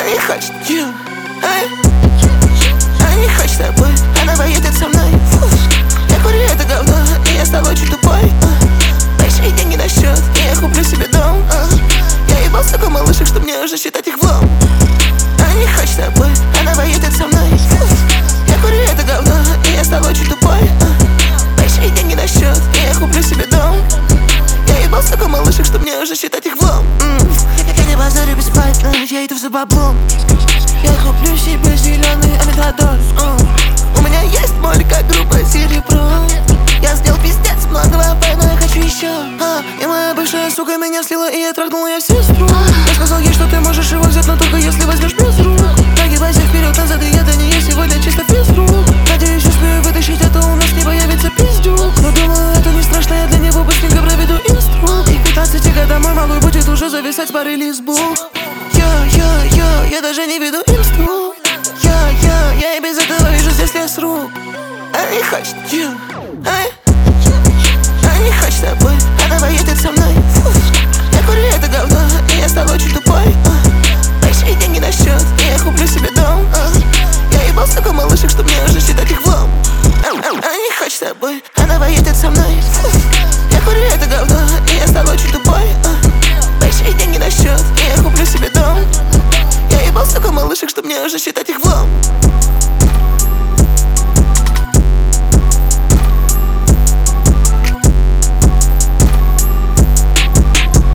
не хочет, она не хочет с тобой, она поедет со мной. Я курю это говно, и я стал очень тупой. Большие деньги на счет, и я куплю себе дом. Я ебал столько малышек, что мне уже считать их влом. Она не хочет с тобой, она поедет со мной. Я курю это говно, и я стал очень тупой. Большие деньги на счет, и я куплю себе дом. Я ебал столько малышек, что мне уже считать их влом. Я не базарю бесплатно, я иду за баблом. Я куплю себе зеленый амитадос. У меня есть моль, как группа Серебро. Я сделал пиздец многого, поэтому я хочу еще. И моя бывшая сука меня слила, и я трахнул ее сестру. Я сказал ей, что ты можешь его взять, но только если возьмешь без рук. Нагибайся вперед, назад, и это не я сегодня чисто без рук. Надеюсь, успею вытащить, а то у нас не появится пиздюк. Но думаю, это не страшно, я для него быстренько проведу инстру. И к 15 годам мой малый будет уже зависать с пары лесбух. Я даже не веду инстру. Я и без этого вижу здесь лес рук. Она не хочет, она не хочет с тобой, она поедет со мной. Я курю это говно, и я стал очень тупой. Большие деньги на счет, и я куплю себе дом. Я ебал столько малышек, что мне уже считать их влом. Она не хочет с тобой, она поедет со мной. Я курю это говно, и я стал очень тупой. Большие деньги на счет, и я куплю себе дом. Я ебал столько малышек, что мне уже считать их влом.